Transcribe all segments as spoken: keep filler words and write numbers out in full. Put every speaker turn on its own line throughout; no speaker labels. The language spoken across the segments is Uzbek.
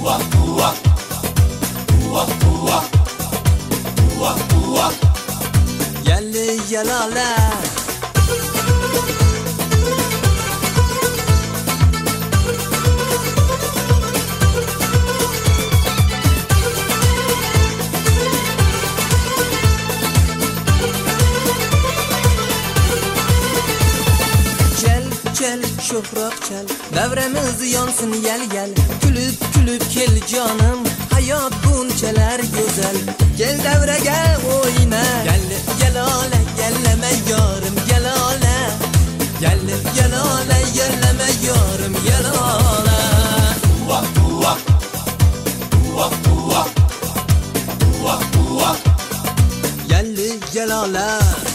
Yalli yalala şofrak çal, devremiz yansın yel yel. Gülüp gülüp gel canım, hayat bunçeler güzel. Gel devre gel oyna, gel gel ale gelleme yarım gel ale. Gel gel ale gelleme yarım gel ale. Ua ua ua ua ua ua. Gel gel ale.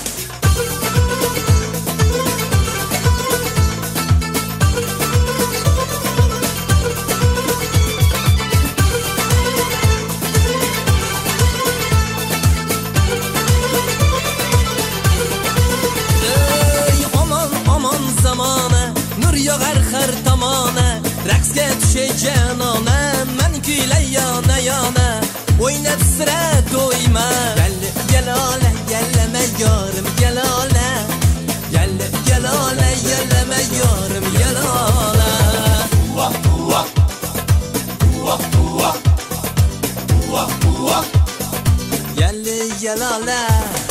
Her tamana raqsga tushay janona men kuylay yana yana o'ynab sira to'yma gel gelale gelleme yarım gelale gel gelale gelleme yarım gelale ua ua ua ua ua ua gel gelale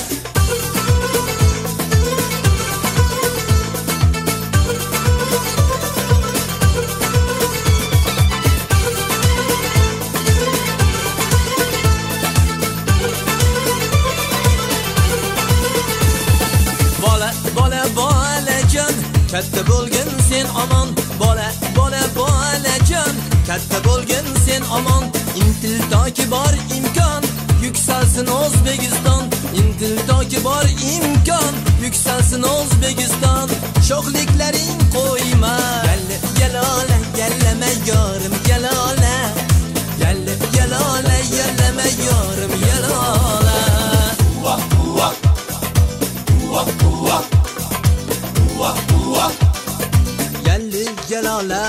katta bo'lgin sen omon bola bola bolajon katta bo'lgin sen omon intil toki bor imkon yuksalsin O'zbekiston intil toki bor imkon yuksalsin O'zbekiston sho'xliklaring qo'yma gel gelale gelleme yarım gelale gel gelale gelleme yarım gelale ua ua ua ua ua ua Yalli gelala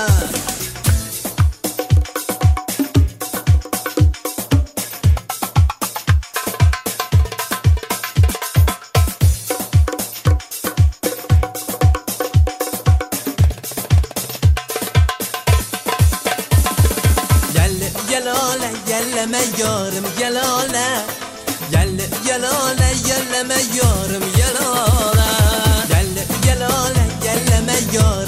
Yalli gelala gelleme yarım gelala Yalli gelala gelleme yarım gelala Gel gelale gelleme yarım